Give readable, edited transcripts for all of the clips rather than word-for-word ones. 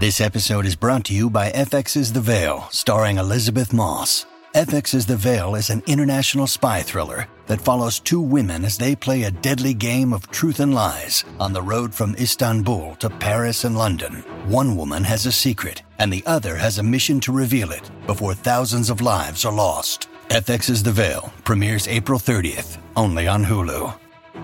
This episode is brought to you by FX's The Veil, starring Elizabeth Moss. FX's The Veil is an international spy thriller that follows two women as they play a deadly game of truth and lies on the road from Istanbul to Paris and London. One woman has a secret, and the other has a mission to reveal it before thousands of lives are lost. FX's The Veil premieres April 30th, only on Hulu.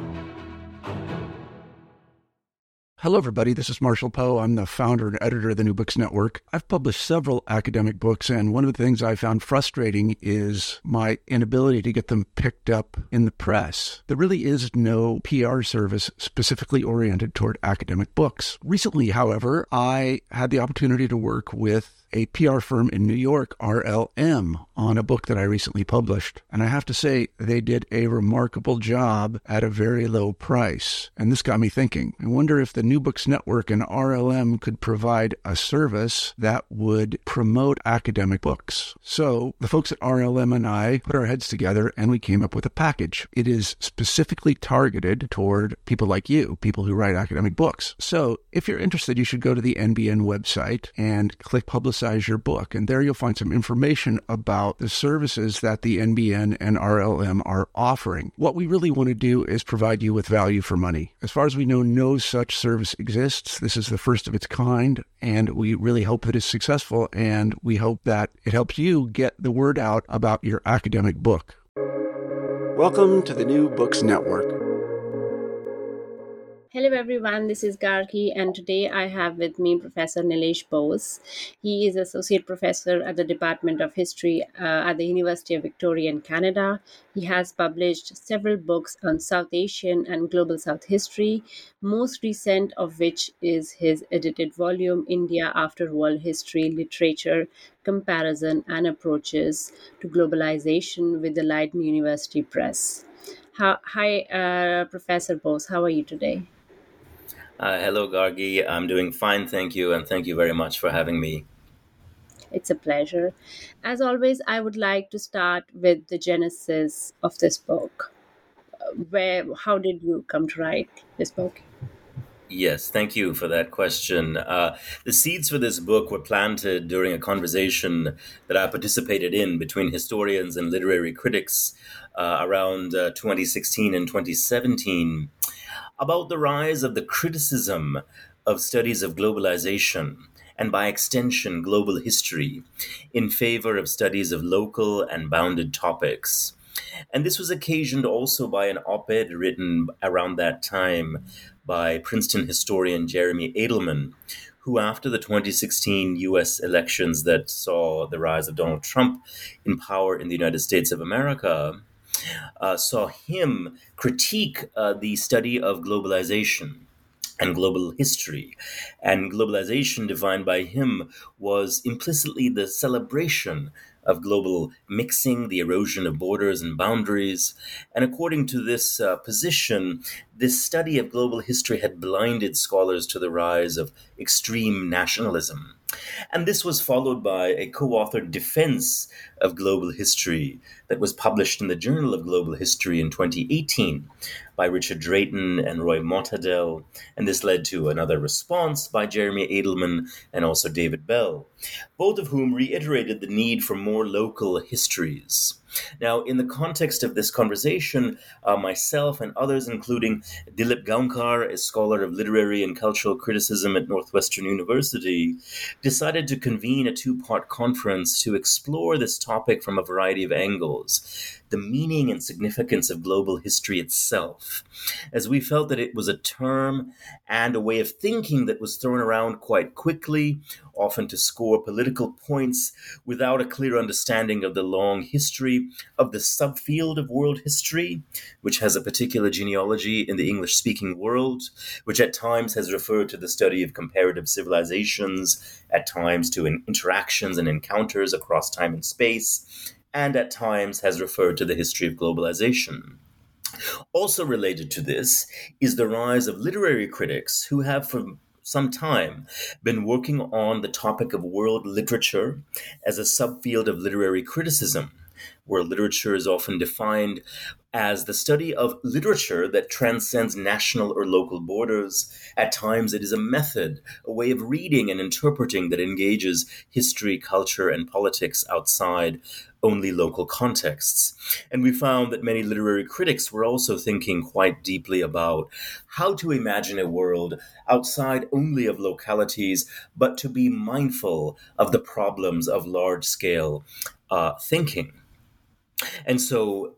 Hello, everybody. This is Marshall Poe. I'm the founder and editor of the New Books Network. I've published several academic books, and one of the things I found frustrating is my inability to get them picked up in the press. There really is no PR service specifically oriented toward academic books. Recently, however, I had the opportunity to work with a PR firm in New York, RLM, on a book that I recently published. And I have to say, they did a remarkable job at a very low price. And this got me thinking. I wonder if the New Books Network and RLM could provide a service that would promote academic books. So the folks at RLM and I put our heads together and we came up with a package. It is specifically targeted toward people like you, people who write academic books. So if you're interested, you should go to the NBN website and click Publicize Your Book. And there you'll find some information about the services that the NBN and RLM are offering. What we really want to do is provide you with value for money. As far as we know, no such service exists. This is the first of its kind, and we really hope it is successful, and we hope that it helps you get the word out about your academic book. Welcome to the New Books Network. Hello everyone, this is Gargi, and today I have with me Professor Nilesh Bose. He is Associate Professor at the Department of History at the University of Victoria in Canada. He has published several books on South Asian and Global South history, most recent of which is his edited volume, India After World History, Literature, Comparison and Approaches to Globalization with the Leiden University Press. Hi, Professor Bose, how are you today? Hello, Gargi. I'm doing fine, thank you, and thank you very much for having me. It's a pleasure. As always, I would like to start with the genesis of this book. How did you come to write this book? Yes, thank you for that question. The seeds for this book were planted during a conversation that I participated in between historians and literary critics around 2016 and 2017 about the rise of the criticism of studies of globalization and, by extension, global history in favor of studies of local and bounded topics. And this was occasioned also by an op-ed written around that time by Princeton historian Jeremy Adelman, who, after the 2016 U.S. elections that saw the rise of Donald Trump in power in the United States of America, saw him critique the study of globalization and global history. And globalization, defined by him, was implicitly the celebration of global mixing, the erosion of borders and boundaries. And according to this position, this study of global history had blinded scholars to the rise of extreme nationalism. And this was followed by a co-authored defense of global history that was published in the Journal of Global History in 2018 by Richard Drayton and Roy Mottadel. And this led to another response by Jeremy Adelman and also David Bell, both of whom reiterated the need for more local histories. Now, in the context of this conversation, myself and others, including Dilip Gaonkar, a scholar of literary and cultural criticism at Northwestern University, decided to convene a two-part conference to explore this topic from a variety of angles, the meaning and significance of global history itself, as we felt that it was a term and a way of thinking that was thrown around quite quickly, often to score political points without a clear understanding of the long history of the subfield of world history, which has a particular genealogy in the English-speaking world, which at times has referred to the study of comparative civilizations, at times to interactions and encounters across time and space, and at times has referred to the history of globalization. Also related to this is the rise of literary critics who have for some time been working on the topic of world literature as a subfield of literary criticism, World literature is often defined as the study of literature that transcends national or local borders. At times, it is a method, a way of reading and interpreting that engages history, culture, and politics outside only local contexts. And we found that many literary critics were also thinking quite deeply about how to imagine a world outside only of localities, but to be mindful of the problems of large scale thinking. And so,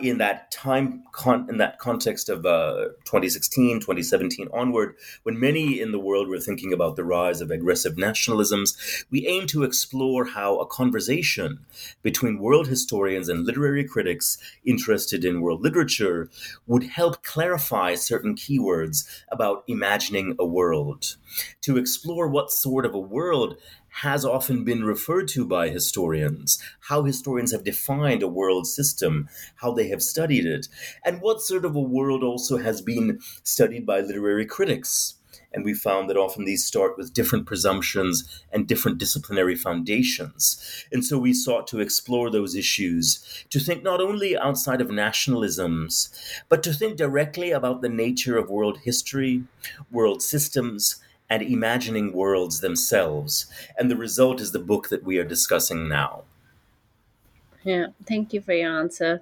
in that context of 2016, 2017 onward, when many in the world were thinking about the rise of aggressive nationalisms, we aim to explore how a conversation between world historians and literary critics interested in world literature would help clarify certain keywords about imagining a world, to explore what sort of a world has often been referred to by historians, how historians have defined a world system, how they have studied it, and what sort of a world also has been studied by literary critics. And we found that often these start with different presumptions and different disciplinary foundations. And so we sought to explore those issues, to think not only outside of nationalisms, but to think directly about the nature of world history, world systems, and imagining worlds themselves. And the result is the book that we are discussing now. Yeah, thank you for your answer.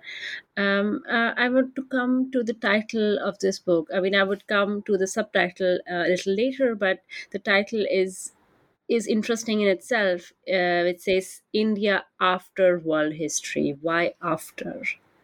I want to come to the title of this book. I mean, I would come to the subtitle a little later, but the title is interesting in itself. It says India after world history. Why after?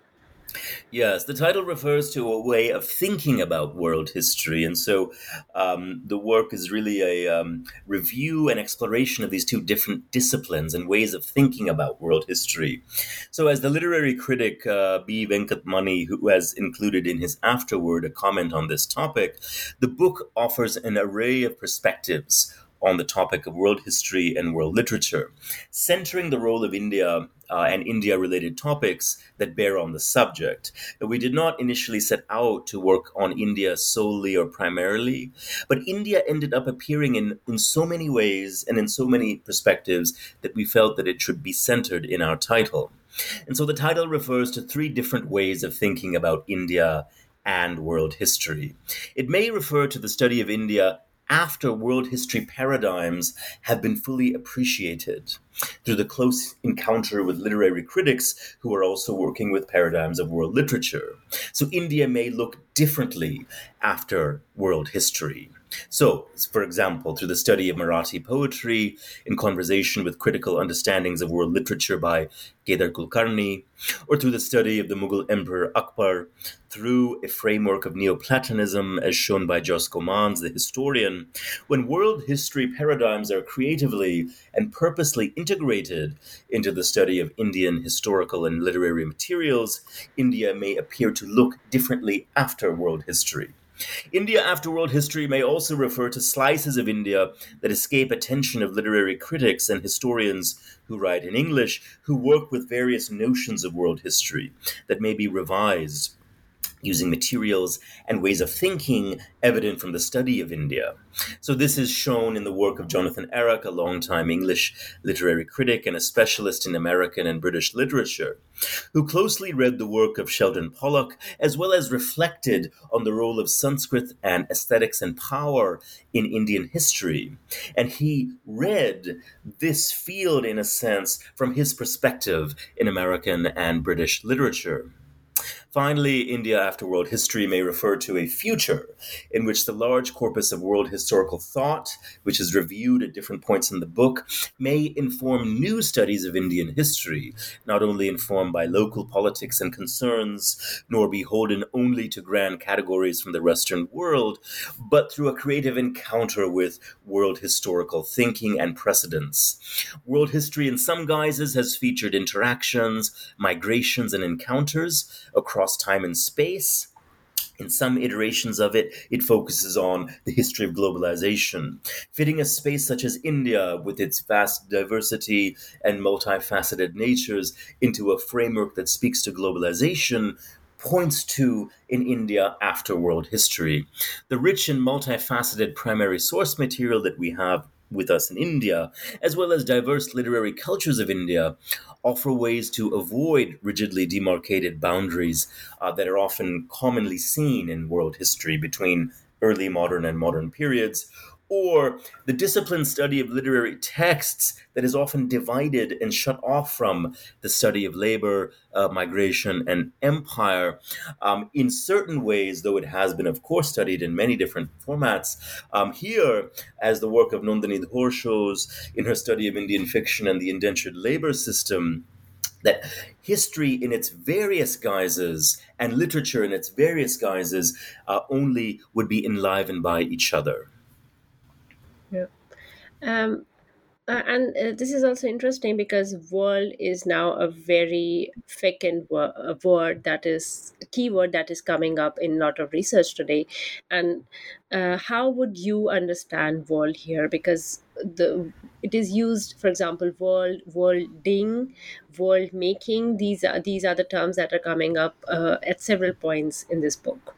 Yes, the title refers to a way of thinking about world history. And so the work is really a review and exploration of these two different disciplines and ways of thinking about world history. So, as the literary critic B. Venkatmani, who has included in his afterword a comment on this topic, the book offers an array of perspectives on the topic of world history and world literature, centering the role of India and India related topics that bear on the subject. We did not initially set out to work on India solely or primarily, but India ended up appearing in so many ways and in so many perspectives that we felt that it should be centered in our title. And so the title refers to three different ways of thinking about India and world history. It may refer to the study of India after world history paradigms have been fully appreciated through the close encounter with literary critics who are also working with paradigms of world literature. So India may look differently after world history. So, for example, through the study of Marathi poetry, in conversation with critical understandings of world literature by Kedar Kulkarni, or through the study of the Mughal Emperor Akbar, through a framework of Neoplatonism as shown by Jos Commans, the historian, when world history paradigms are creatively and purposely integrated into the study of Indian historical and literary materials, India may appear to look differently after world history. India after world history may also refer to slices of India that escape attention of literary critics and historians who write in English, who work with various notions of world history that may be revised using materials and ways of thinking evident from the study of India. So this is shown in the work of Jonathan Eric, a longtime English literary critic and a specialist in American and British literature, who closely read the work of Sheldon Pollock, as well as reflected on the role of Sanskrit and aesthetics and power in Indian history. And he read this field, in a sense, from his perspective in American and British literature. Finally, India after world history may refer to a future in which the large corpus of world historical thought, which is reviewed at different points in the book, may inform new studies of Indian history, not only informed by local politics and concerns, nor beholden only to grand categories from the Western world, but through a creative encounter with world historical thinking and precedents. World history in some guises has featured interactions, migrations, and encounters across time and space. In some iterations of it, it focuses on the history of globalization. Fitting a space such as India, with its vast diversity and multifaceted natures, into a framework that speaks to globalization points to in India after world history. The rich and multifaceted primary source material that we have with us in India, as well as diverse literary cultures of India, offer ways to avoid rigidly demarcated boundaries that are often commonly seen in world history between early modern and modern periods, or the disciplined study of literary texts that is often divided and shut off from the study of labor, migration, and empire. In certain ways, though it has been, of course, studied in many different formats, here, as the work of Nandini Dhor shows in her study of Indian fiction and the indentured labor system, that history in its various guises and literature in its various guises only would be enlivened by each other. Yeah. Um, and this is also interesting because world is now a very vacant word that is a keyword that is coming up in a lot of research today. And how would you understand world here? Because it is used, for example, worlding, world making. These are the terms that are coming up at several points in this book.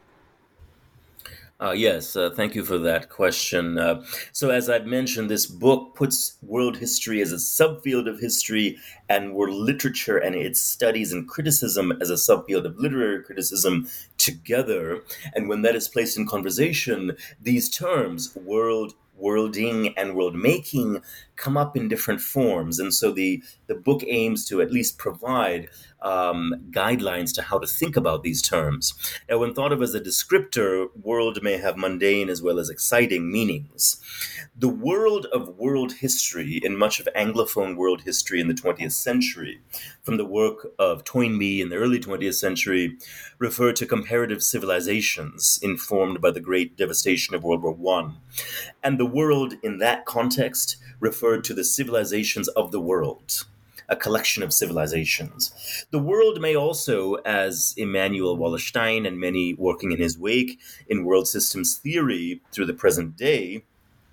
Yes, thank you for that question. So, as I've mentioned, this book puts world history as a subfield of history and world literature and its studies and criticism as a subfield of literary criticism together. And when that is placed in conversation, these terms, worlding, and world making, come up in different forms. And so the book aims to at least provide guidelines to how to think about these terms. Now, when thought of as a descriptor, world may have mundane as well as exciting meanings. The world of world history, in much of Anglophone world history in the 20th century, from the work of Toynbee in the early 20th century, referred to comparative civilizations informed by the great devastation of World War I. And the world in that context referred to the civilizations of the world, a collection of civilizations. The world may also, as Immanuel Wallerstein and many working in his wake in world systems theory through the present day,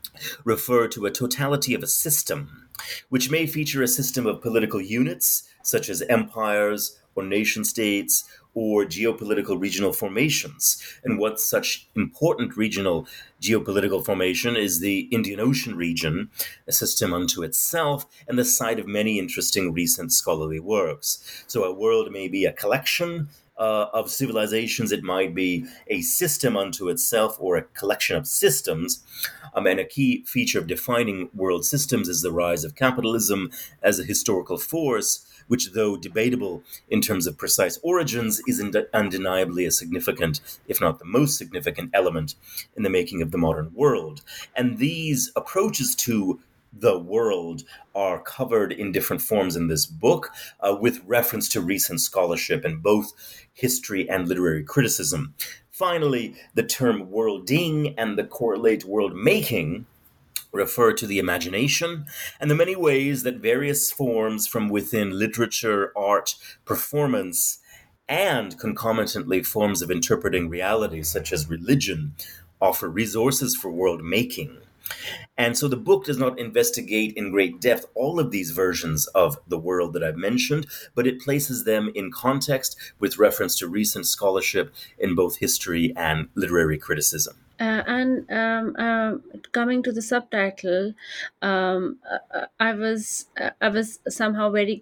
refer to a totality of a system, which may feature a system of political units, such as empires or nation states, or geopolitical regional formations. And what such important regional geopolitical formation is the Indian Ocean region, a system unto itself, and the site of many interesting recent scholarly works. So a world may be a collection of civilizations, it might be a system unto itself or a collection of systems. And a key feature of defining world systems is the rise of capitalism as a historical force, which, though debatable in terms of precise origins, is undeniably a significant, if not the most significant, element in the making of the modern world. And these approaches to the world are covered in different forms in this book, with reference to recent scholarship in both history and literary criticism. Finally, the term worlding and the correlate world making refer to the imagination and the many ways that various forms from within literature, art, performance, and concomitantly forms of interpreting reality, such as religion, offer resources for world making. And so the book does not investigate in great depth all of these versions of the world that I've mentioned, but it places them in context with reference to recent scholarship in both history and literary criticism. And coming to the subtitle, I was somehow very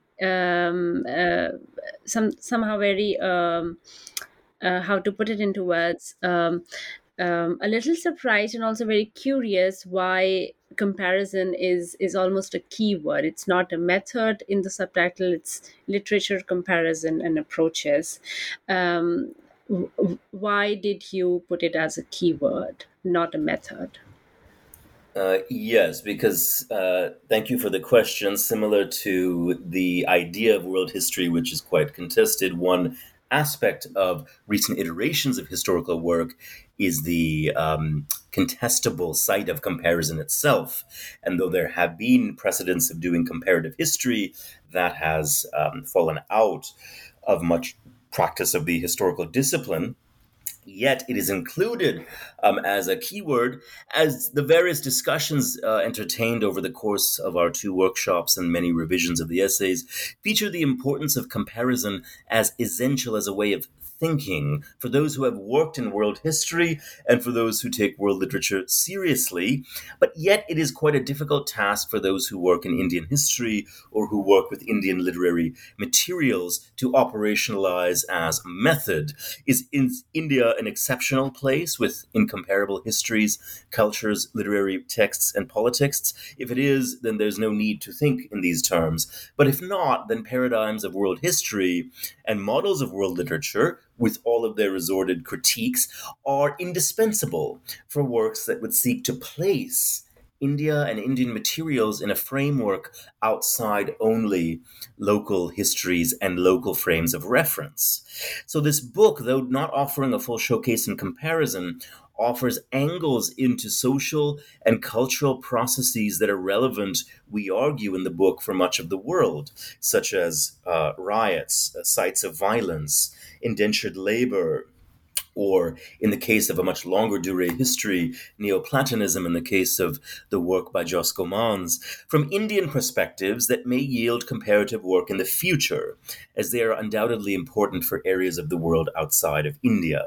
somehow very how to put it into words. A little surprised and also very curious why comparison is almost a key word. It's not a method in the subtitle, it's literature comparison and approaches. Why did you put it as a keyword, not a method? Yes, because thank you for the question. Similar to the idea of world history, which is quite contested, one aspect of recent iterations of historical work is the contestable site of comparison itself. And though there have been precedents of doing comparative history, that has fallen out of much practice of the historical discipline. Yet it is included as a keyword, as the various discussions entertained over the course of our two workshops and many revisions of the essays feature the importance of comparison as essential as a way of thinking for those who have worked in world history and for those who take world literature seriously. But yet it is quite a difficult task for those who work in Indian history or who work with Indian literary materials to operationalize as a method. Is India an exceptional place with incomparable histories, cultures, literary texts, and politics? If it is, then there's no need to think in these terms. But if not, then paradigms of world history and models of world literature, with all of their resorted critiques, are indispensable for works that would seek to place India and Indian materials in a framework outside only local histories and local frames of reference. So, this book, though not offering a full showcase and comparison, offers angles into social and cultural processes that are relevant, we argue, in the book for much of the world, such as riots, sites of violence, indentured labor, or in the case of a much longer durée history, Neoplatonism, in the case of the work by Jos Gommans, from Indian perspectives that may yield comparative work in the future, as they are undoubtedly important for areas of the world outside of India.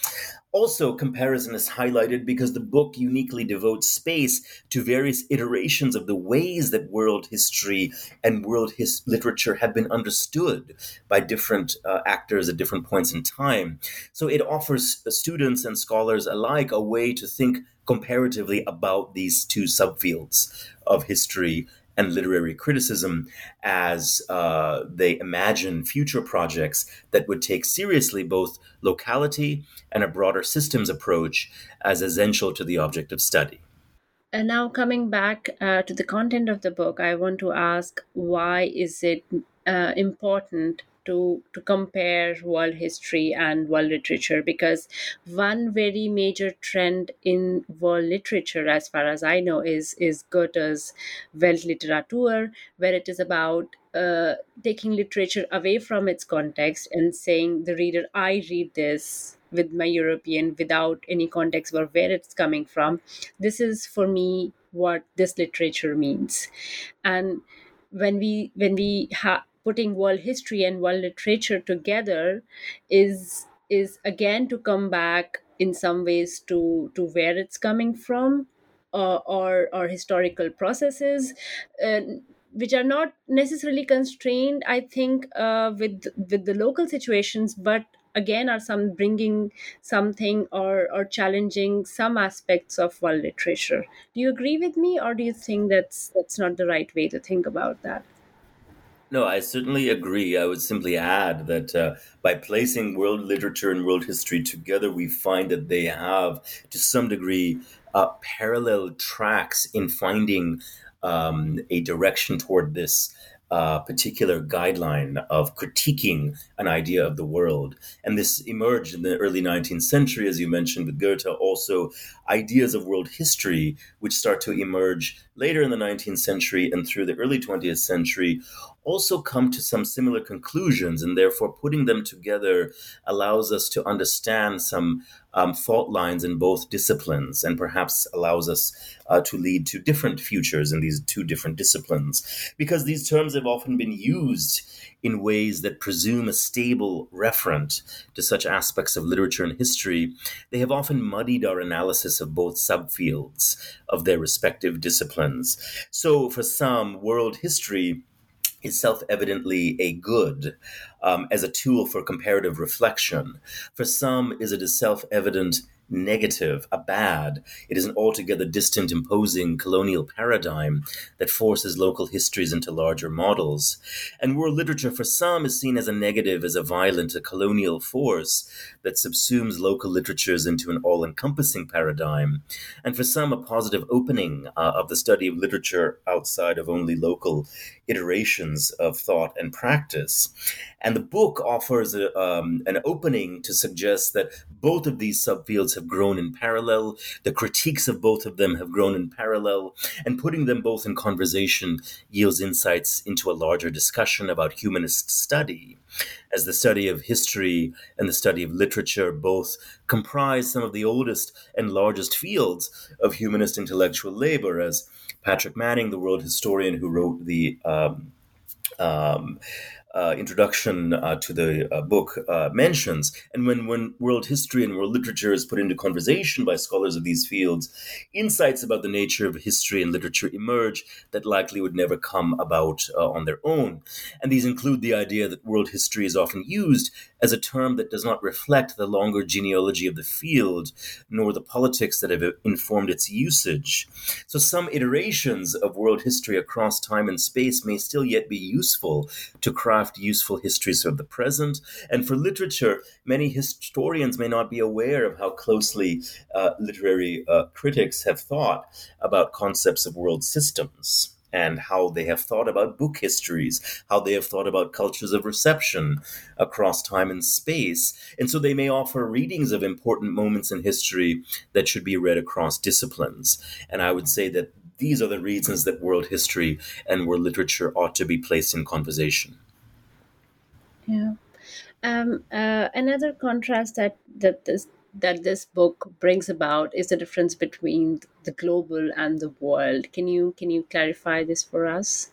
Also, comparison is highlighted because the book uniquely devotes space to various iterations of the ways that world history and world literature have been understood by different actors at different points in time. So it offers students and scholars alike a way to think comparatively about these two subfields of history and literary criticism as they imagine future projects that would take seriously both locality and a broader systems approach as essential to the object of study. And now coming back to the content of the book, I want to ask, why is it important to compare world history and world literature? Because one very major trend in world literature, as far as I know, is Goethe's Weltliteratur, where it is about taking literature away from its context and saying, the reader, I read this with my European without any context or where it's coming from. This is for me what this literature means. And when we putting world history and world literature together is again to come back in some ways to where it's coming from, or historical processes, uh, which are not necessarily constrained, I think, with the local situations, but again are some bringing something, or challenging some aspects of world literature. Do you agree with me, or do you think that's not the right way to think about that? No, I certainly agree. I would simply add that by placing world literature and world history together, we find that they have, to some degree, parallel tracks in finding a direction toward this particular guideline of critiquing an idea of the world. And this emerged in the early 19th century, as you mentioned, with Goethe. Also, ideas of world history, which start to emerge later in the 19th century and through the early 20th century, also come to some similar conclusions, and therefore putting them together allows us to understand some fault lines in both disciplines, and perhaps allows us to lead to different futures in these two different disciplines. Because these terms have often been used in ways that presume a stable referent to such aspects of literature and history, they have often muddied our analysis of both subfields of their respective disciplines. So for some, world history is self-evidently a good as a tool for comparative reflection. For some, is it a self-evident negative, a bad. It is an altogether distant, imposing colonial paradigm that forces local histories into larger models. And world literature for some is seen as a negative, as a violent, a colonial force that subsumes local literatures into an all-encompassing paradigm. And for some, a positive opening of the study of literature outside of only local iterations of thought and practice. And the book offers an opening to suggest that both of these subfields have grown in parallel. The critiques of both of them have grown in parallel, and putting them both in conversation yields insights into a larger discussion about humanist study, as the study of history and the study of literature both comprise some of the oldest and largest fields of humanist intellectual labor, as Patrick Manning, the world historian who wrote the introduction to the book mentions. And when world history and world literature is put into conversation by scholars of these fields, insights about the nature of history and literature emerge that likely would never come about on their own. And these include the idea that world history is often used as a term that does not reflect the longer genealogy of the field, nor the politics that have informed its usage. So some iterations of world history across time and space may still yet be useful to craft useful histories of the present. And for literature, many historians may not be aware of how closely literary critics have thought about concepts of world systems, and how they have thought about book histories, how they have thought about cultures of reception across time and space. And so they may offer readings of important moments in history that should be read across disciplines. And I would say that these are the reasons that world history and world literature ought to be placed in conversation. Yeah. Another contrast that this book brings about is the difference between the global and the world. Can you clarify this for us?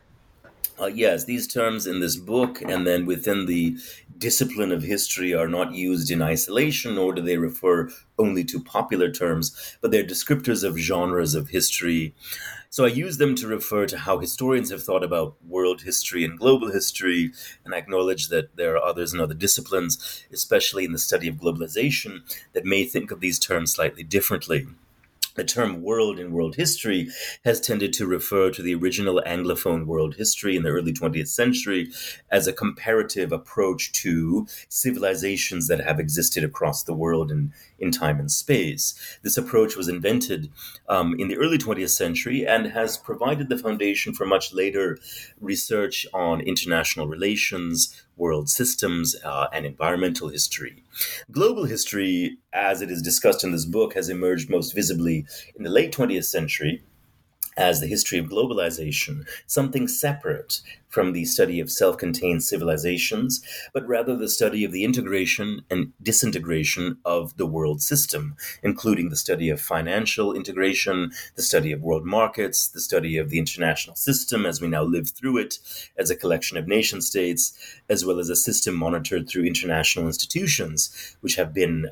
Yes, these terms in this book and then within the discipline of history are not used in isolation, nor do they refer only to popular terms, but they're descriptors of genres of history. So I use them to refer to how historians have thought about world history and global history, and I acknowledge that there are others in other disciplines, especially in the study of globalization, that may think of these terms slightly differently. The term world in world history has tended to refer to the original Anglophone world history in the early 20th century as a comparative approach to civilizations that have existed across the world in time and space. This approach was invented in the early 20th century and has provided the foundation for much later research on international relations, world systems, and environmental history. Global history, as it is discussed in this book, has emerged most visibly in the late 20th century as the history of globalization, something separate from the study of self-contained civilizations, but rather the study of the integration and disintegration of the world system, including the study of financial integration, the study of world markets, the study of the international system as we now live through it as a collection of nation states, as well as a system monitored through international institutions, which have been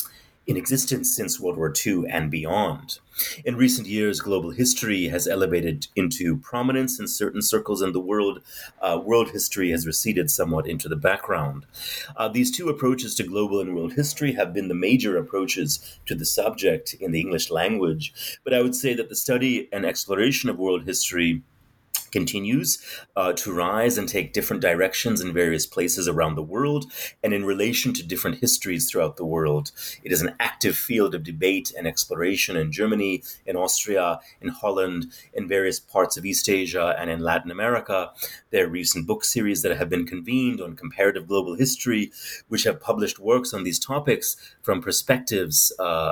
in existence since World War II and beyond. In recent years, global history has elevated into prominence in certain circles in the world. World history has receded somewhat into the background. These two approaches to global and world history have been the major approaches to the subject in the English language. But I would say that the study and exploration of world history continues to rise and take different directions in various places around the world and in relation to different histories throughout the world. It is an active field of debate and exploration in Germany, in Austria, in Holland, in various parts of East Asia, and in Latin America. There are recent book series that have been convened on comparative global history, which have published works on these topics from perspectives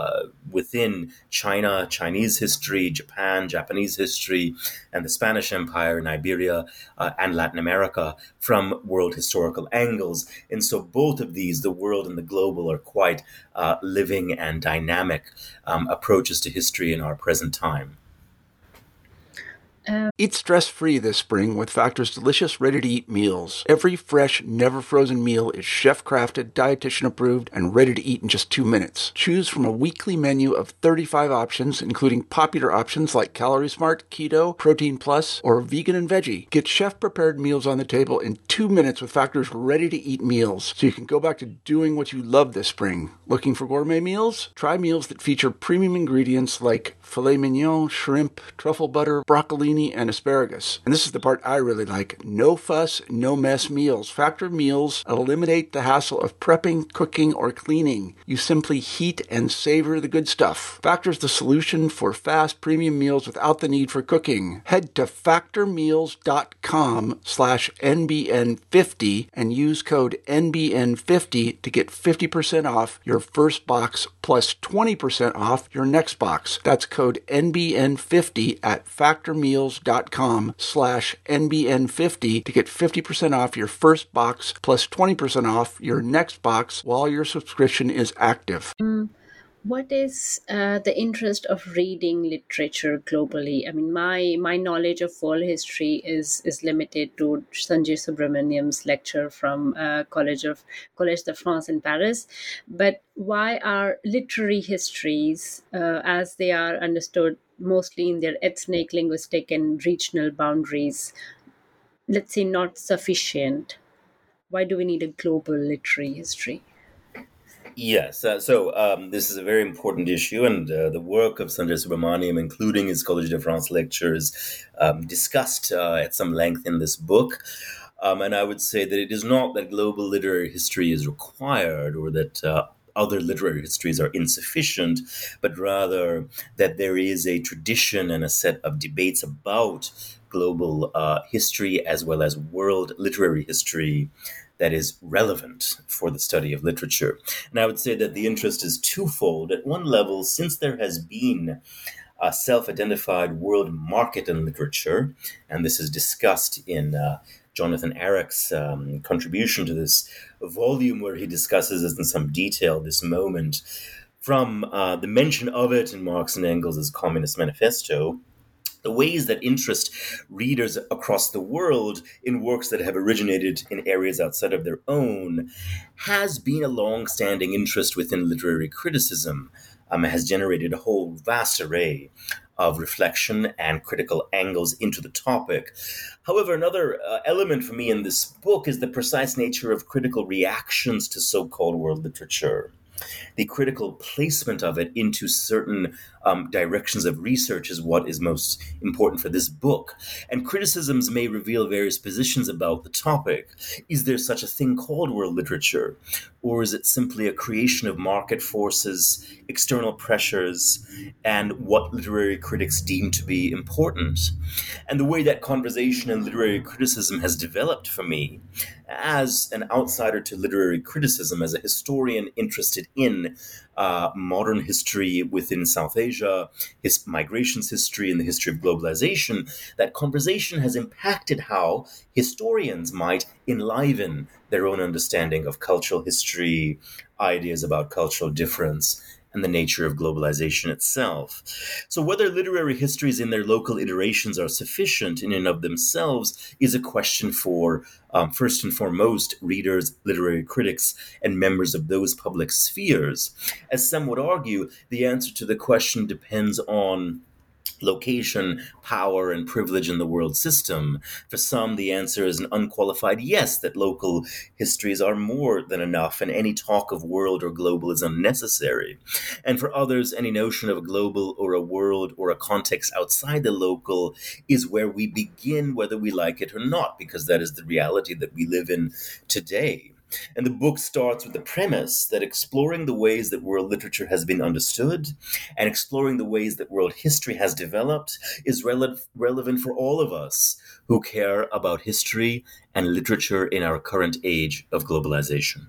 within China, Chinese history, Japan, Japanese history, and the Spanish Empire, in Iberia, and Latin America from world historical angles. And so both of these, the world and the global, are quite living and dynamic approaches to history in our present time. Eat stress-free this spring with Factor's delicious, ready-to-eat meals. Every fresh, never-frozen meal is chef-crafted, dietitian-approved, and ready to eat in just 2 minutes. Choose from a weekly menu of 35 options, including popular options like Calorie Smart, Keto, Protein Plus, or Vegan and Veggie. Get chef-prepared meals on the table in 2 minutes with Factor's ready-to-eat meals, so you can go back to doing what you love this spring. Looking for gourmet meals? Try meals that feature premium ingredients like filet mignon, shrimp, truffle butter, broccolini, and asparagus. And this is the part I really like. No fuss, no mess meals. Factor meals eliminate the hassle of prepping, cooking, or cleaning. You simply heat and savor the good stuff. Factor's the solution for fast premium meals without the need for cooking. Head to factormeals.com/NBN50 and use code NBN50 to get 50% off your first box plus 20% off your next box. That's code NBN50 at factormeals.com/NBN50 to get 50% off your first box plus 20% off your next box while your subscription is active. What is the interest of reading literature globally? I mean, my knowledge of world history is limited to Sanjay Subramaniam's lecture from Collège de France in Paris. But why are literary histories, as they are understood mostly in their ethnic, linguistic, and regional boundaries, let's say, not sufficient? Why do we need a global literary history? Yes, this is a very important issue, and the work of Sanjay Subramaniam, including his Collège de France lectures, discussed at some length in this book. And I would say that it is not that global literary history is required or that other literary histories are insufficient, but rather that there is a tradition and a set of debates about global history as well as world literary history that is relevant for the study of literature. And I would say that the interest is twofold. At one level, since there has been a self identified world market in literature, and this is discussed in Jonathan Arick's contribution to this volume, where he discusses this in some detail, this moment, from the mention of it in Marx and Engels' Communist Manifesto, the ways that interest readers across the world in works that have originated in areas outside of their own has been a long-standing interest within literary criticism, has generated a whole vast array of reflection and critical angles into the topic. However, another element for me in this book is the precise nature of critical reactions to so-called world literature. The critical placement of it into certain directions of research is what is most important for this book. And criticisms may reveal various positions about the topic. Is there such a thing called world literature? Or is it simply a creation of market forces, external pressures, and what literary critics deem to be important? And the way that conversation in literary criticism has developed for me, as an outsider to literary criticism, as a historian interested in modern history within South Asia, his migrations history, and the history of globalization, that conversation has impacted how historians might enliven their own understanding of cultural history, ideas about cultural difference, and the nature of globalization itself. So, whether literary histories in their local iterations are sufficient in and of themselves is a question for, first and foremost, readers, literary critics, and members of those public spheres. As some would argue, the answer to the question depends on location, power, and privilege in the world system. For some, the answer is an unqualified yes, that local histories are more than enough, and any talk of world or global is unnecessary. And for others, any notion of a global or a world or a context outside the local is where we begin, whether we like it or not, because that is the reality that we live in today. And the book starts with the premise that exploring the ways that world literature has been understood and exploring the ways that world history has developed is relevant for all of us who care about history and literature in our current age of globalization.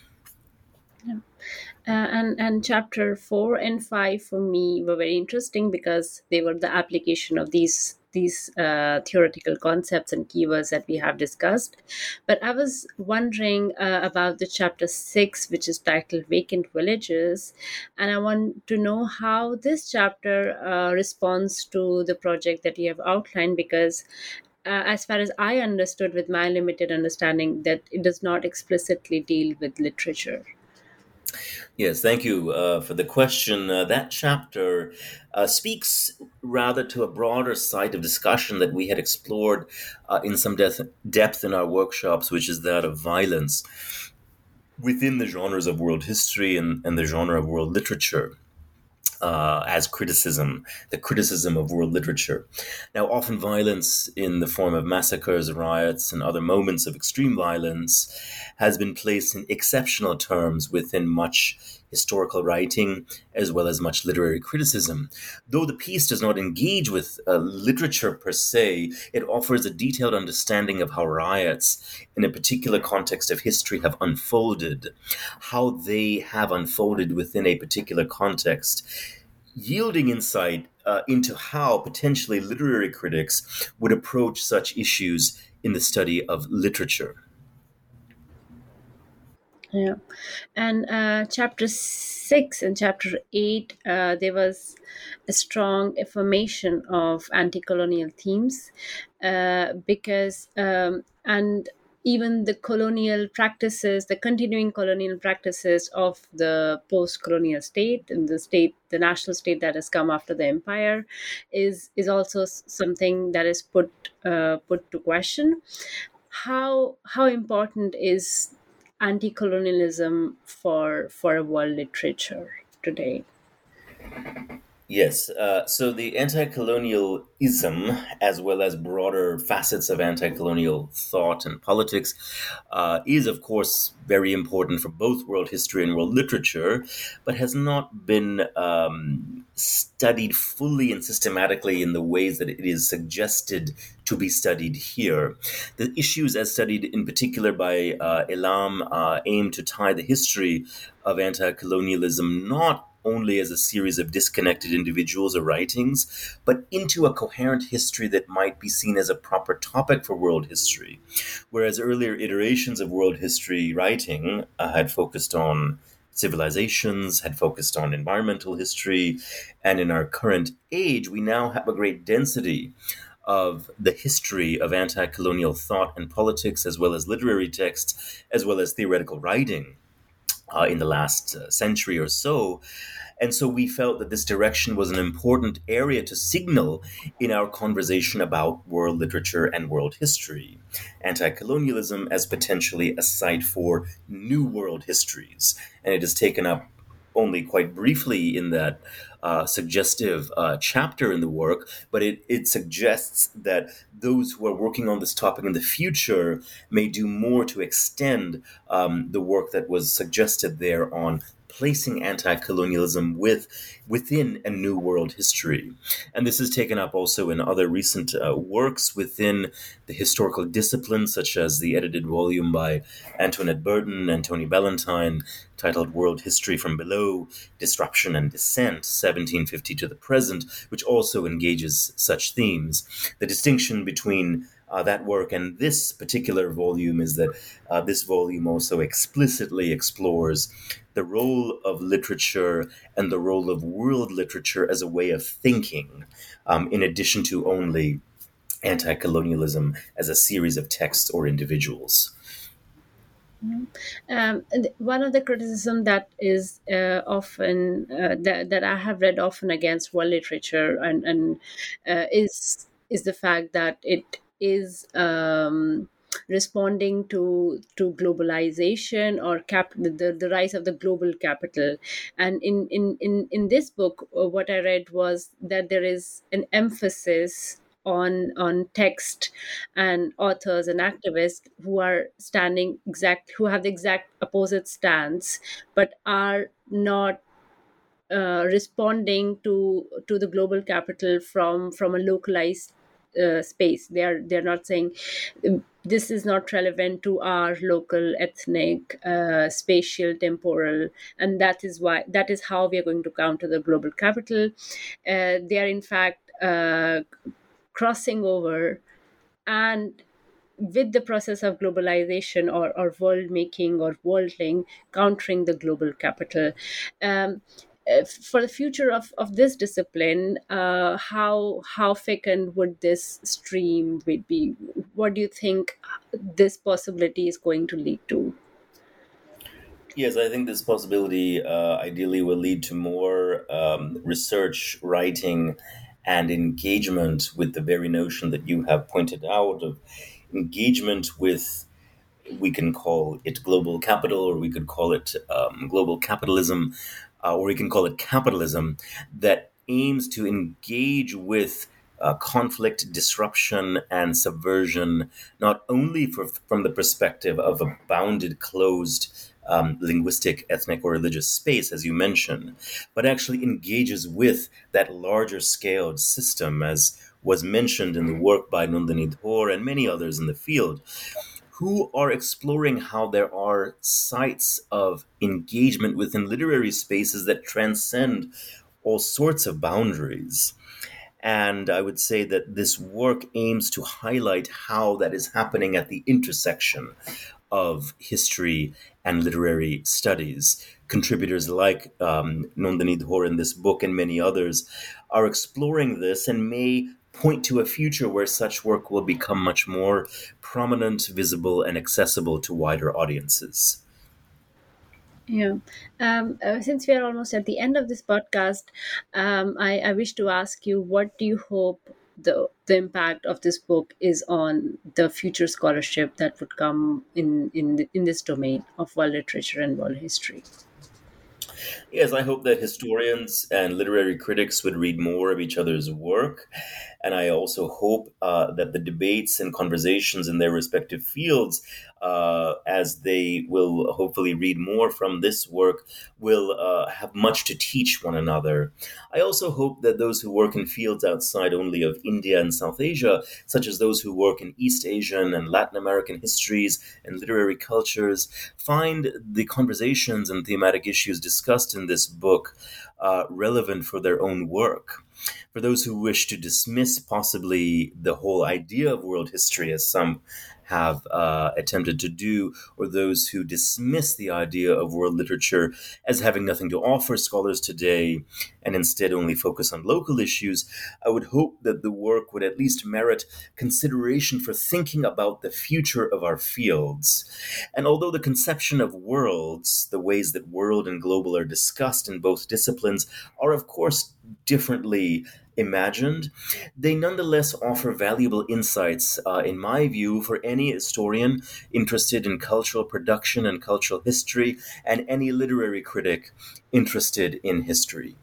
And chapter 4 and 5 for me were very interesting because they were the application of these theoretical concepts and keywords that we have discussed. But I was wondering about the chapter 6, which is titled Vacant Villages, and I want to know how this chapter responds to the project that you have outlined, because as far as I understood, with my limited understanding, that it does not explicitly deal with literature. Yes, thank you for the question. That chapter speaks rather to a broader side of discussion that we had explored in some depth in our workshops, which is that of violence within the genres of world history and the genre of world literature. As criticism, the criticism of world literature. Now, often violence in the form of massacres, riots, and other moments of extreme violence has been placed in exceptional terms within much historical writing as well as much literary criticism. Though the piece does not engage with literature per se, it offers a detailed understanding of how riots in a particular context of history have unfolded, how they have unfolded within a particular context, yielding insight into how potentially literary critics would approach such issues in the study of literature. Yeah. And chapter 6 and chapter 8, there was a strong affirmation of anti colonial themes because, and even the colonial practices, the continuing colonial practices of the post colonial state and the national state that has come after the empire is also something that is put to question. How important is anti-colonialism for a world literature today? Yes. So the anti colonialism, as well as broader facets of anti colonial thought and politics, is, of course, very important for both world history and world literature, but has not been studied fully and systematically in the ways that it is suggested to be studied here. The issues, as studied in particular by Elam, aim to tie the history of anti colonialism not only as a series of disconnected individuals or writings, but into a coherent history that might be seen as a proper topic for world history. Whereas earlier iterations of world history writing had focused on civilizations, had focused on environmental history, and in our current age, we now have a great density of the history of anti colonial thought and politics, as well as literary texts, as well as theoretical writing in the last century or so. And so we felt that this direction was an important area to signal in our conversation about world literature and world history. Anti colonialism as potentially a site for new world histories. And it is taken up only quite briefly in that suggestive chapter in the work, but it suggests that those who are working on this topic in the future may do more to extend the work that was suggested there on placing anti-colonialism within a new world history. And this is taken up also in other recent works within the historical disciplines, such as the edited volume by Antoinette Burton and Tony Ballantyne titled World History from Below, Disruption and Descent, 1750 to the Present, which also engages such themes. The distinction between that work and this particular volume is that this volume also explicitly explores the role of literature and the role of world literature as a way of thinking, in addition to only anti colonialism as a series of texts or individuals. One of the criticism that is often that I have read often against world literature is the fact that it is responding to globalization or the rise of the global capital. And in this book, what I read was that there is an emphasis on text and authors and activists who are who have the exact opposite stance, but are not responding to the global capital from a localized space. They're not saying this is not relevant to our local ethnic spatial temporal, and that is how we are going to counter the global capital. They are in fact crossing over, and with the process of globalization or world making or worldling, countering the global capital. Um, for the future of this discipline, how fecund would this stream would be? What do you think this possibility is going to lead to? Yes, I think this possibility ideally will lead to more research, writing, and engagement with the very notion that you have pointed out of engagement with, we can call it global capital, or we could call it global capitalism, or we can call it capitalism, that aims to engage with conflict, disruption, and subversion, not only from the perspective of a bounded, closed linguistic, ethnic, or religious space, as you mentioned, but actually engages with that larger scaled system, as was mentioned in the work by Nandini Dhor and many others in the field, who are exploring how there are sites of engagement within literary spaces that transcend all sorts of boundaries. And I would say that this work aims to highlight how that is happening at the intersection of history and literary studies. Contributors like Nandini Dhor in this book and many others are exploring this and may point to a future where such work will become much more prominent, visible, and accessible to wider audiences. Yeah. Since we are almost at the end of this podcast, I wish to ask you, what do you hope the impact of this book is on the future scholarship that would come in this domain of world literature and world history? Yes, I hope that historians and literary critics would read more of each other's work. And I also hope that the debates and conversations in their respective fields, as they will hopefully read more from this work, will have much to teach one another. I also hope that those who work in fields outside only of India and South Asia, such as those who work in East Asian and Latin American histories and literary cultures, find the conversations and thematic issues discussed in this book relevant for their own work. For those who wish to dismiss possibly the whole idea of world history, as some have attempted to do, or those who dismiss the idea of world literature as having nothing to offer scholars today and instead only focus on local issues, I would hope that the work would at least merit consideration for thinking about the future of our fields. And although the conception of worlds, the ways that world and global are discussed in both disciplines, are of course differently imagined, they nonetheless offer valuable insights, in my view, for any historian interested in cultural production and cultural history, and any literary critic interested in history.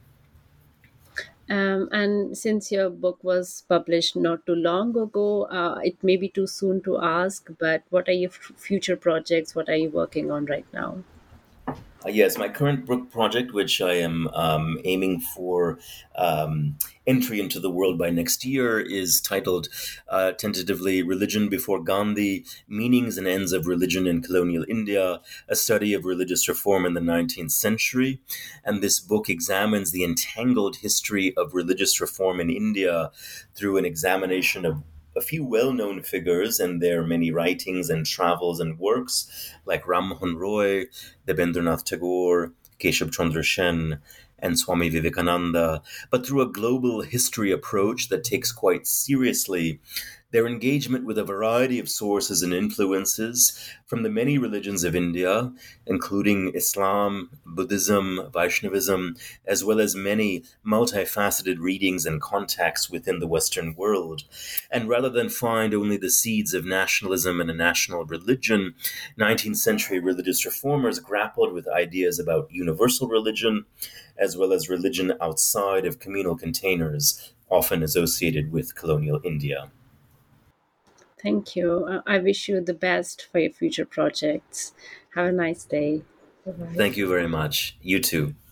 And since your book was published not too long ago, it may be too soon to ask, but what are your future projects? What are you working on right now? Yes, my current book project, which I am aiming for entry into the world by next year, is titled tentatively Religion Before Gandhi: Meanings and Ends of Religion in Colonial India, a study of religious reform in the 19th century. And this book examines the entangled history of religious reform in India through an examination of a few well-known figures and their many writings and travels and works, like Ram Mohan Roy, Debendranath Tagore, Keshav Chandra Sen, and Swami Vivekananda, but through a global history approach that takes quite seriously their engagement with a variety of sources and influences from the many religions of India, including Islam, Buddhism, Vaishnavism, as well as many multifaceted readings and contexts within the Western world. And rather than find only the seeds of nationalism and a national religion, 19th century religious reformers grappled with ideas about universal religion, as well as religion outside of communal containers, often associated with colonial India. Thank you. I wish you the best for your future projects. Have a nice day. Bye bye. Thank you very much. You too.